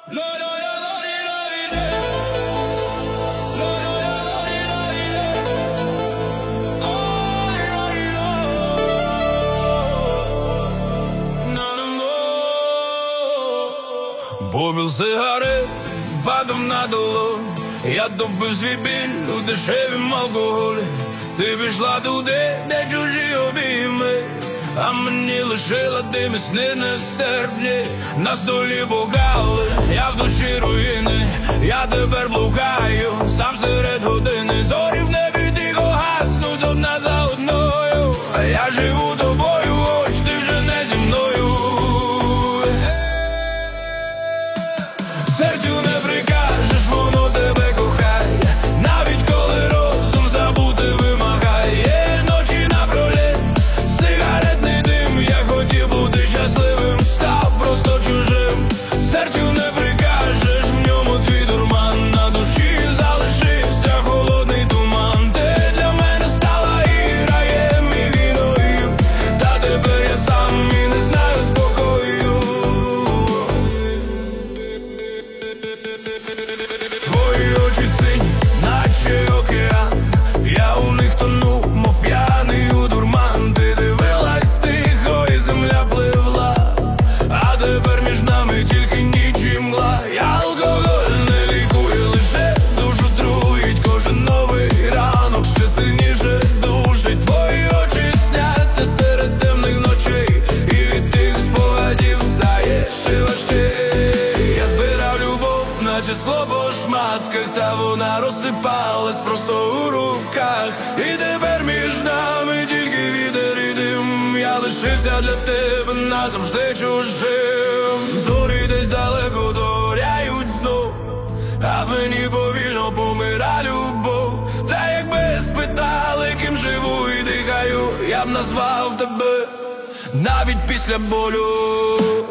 Бомбил сигарет, падав на долонь. Я добив свій біль у дешевім алкоголі. Ти пішла туди, де чужі обійми, а мені лишила дими сни нестерпні. На столі бокали, я в душі руїни. Я тепер блукаю, сам серед години. Зорі в небі тихо гаснуть одна за одною. А я живу тобою, хоч ти вже не зі мною. Серцю не прикажеш, воно тебе кохає, навіть коли розум забути вимагає. Ночі напроліт, сигаретний дим. Я хотів бути щасливим, став просто чужим. Серцю не прикажеш, в ньому твій дурман. На душі залишився холодний туман. Ти для мене стала і раєм, і віною. Та тепер я сам і не знаю спокою. Твої очі сині, наче океан. Я у них тону, мов п'яний у дурман. Ти дивилась тихо і земля пливла, а тепер між нами тільки ніч і мгла. Алкоголь не лікує, лише душу труїть. Кожен новий ранок ще сильніше душить. Твої очі сняться серед темних ночей, і від тих спогадів стає ще важче. Я збирав любов, наче скло по шматках, та вона розсипалась просто у руках. І тепер між нами тільки вітер і дим. Я лишився для тебе назавжди чужим. Зорі десь далеко догоряють знов, а в мені повільно помира любов. Та якби спитали, ким живу і дихаю, я б назвав тебе навіть після болю.